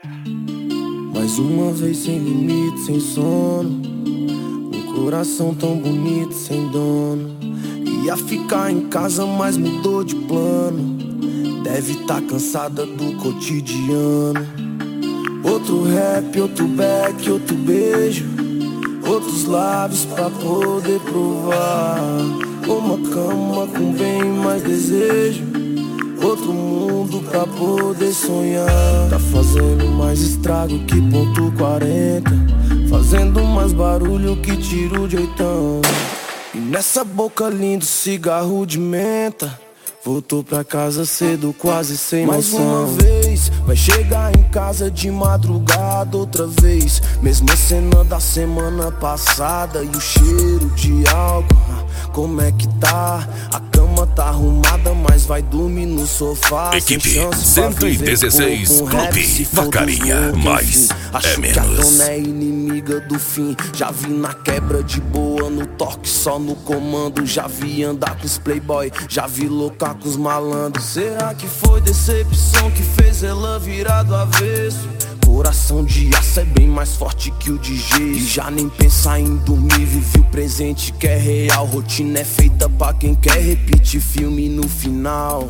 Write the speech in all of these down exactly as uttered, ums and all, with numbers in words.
Mais uma vez sem limite, sem sono. Um coração tão bonito, sem dono. Ia ficar em casa, mas mudou de plano. Deve tá cansada do cotidiano. Outro rap, outro back, outro beijo. Outros lábios pra poder provar. Uma cama com bem mais desejo. Outro mundo pra poder sonhar. Tá fazendo mais estrago que ponto quarenta. Fazendo mais barulho que tiro de oitão. E nessa boca linda, cigarro de menta. Voltou pra casa cedo, quase sem noção. Mais uma vez, vai chegar em casa de madrugada outra vez. Mesma cena da semana passada. E o cheiro de álcool, como é que tá? A cama tá arrumada, mas vai dormir no sofá. Equipe cento e dezesseis, Clube Vacaria, mais Acho é menos. que a dona é inimiga do fim. Já vi na quebra de boa, no toque só no comando. Já vi andar com os playboy, já vi loucar com os malandros. Será que foi decepção que fez ela virar do avesso? Coração de aço é bem mais forte que o de gesso. E já nem pensar em dormir, vive o presente que é real. Rotina é feita pra quem quer repetir filme no final.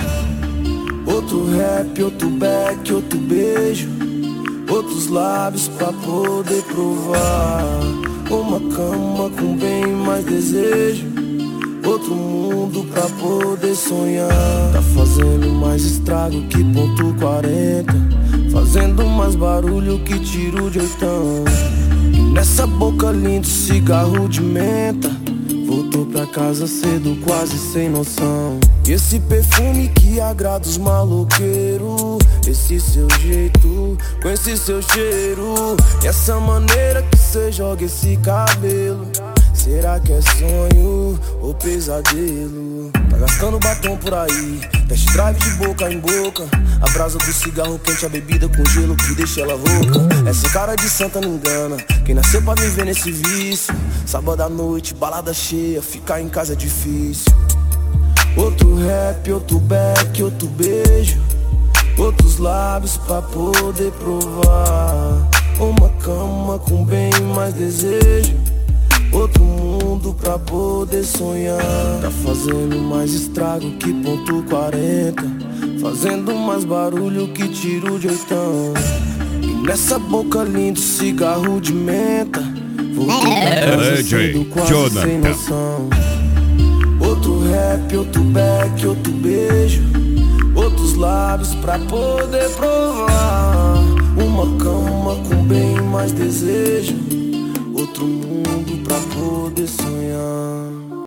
Outro rap, outro back, outro beijo. Outros lábios pra poder provar. Uma cama com bem mais desejo. Outro mundo pra poder sonhar. Tá fazendo mais estrago que ponto quarenta. Fazendo mais barulho que tiro de oitão. E nessa boca linda, cigarro de menta. Voltou pra casa cedo, quase sem noção. E esse perfume que agrada os maloqueiros. Esse seu jeito, com esse seu cheiro. E essa maneira que cê joga esse cabelo. Será que é sonho ou pesadelo? Tá gastando batom por aí, test drive de boca em boca. A brasa do cigarro quente, a bebida com gelo que deixa ela rouca. Essa cara de santa não engana, quem nasceu pra viver nesse vício. Sábado à noite, balada cheia, ficar em casa é difícil. Outro rap, outro back, outro beijo. Outros lábios pra poder provar. Uma cama com bem mais desejo. Outro mundo pra poder sonhar. Tá fazendo mais estrago que ponto quarenta. Fazendo mais barulho que tiro de oitão. E nessa boca linda, cigarro de menta. Voltou pra casa cedo, quase sem noção. Outro rap, outro back, outro beijo. Outros lábios pra poder provar. Uma cama com bem mais desejo. Outro mundo pra poder sonhar.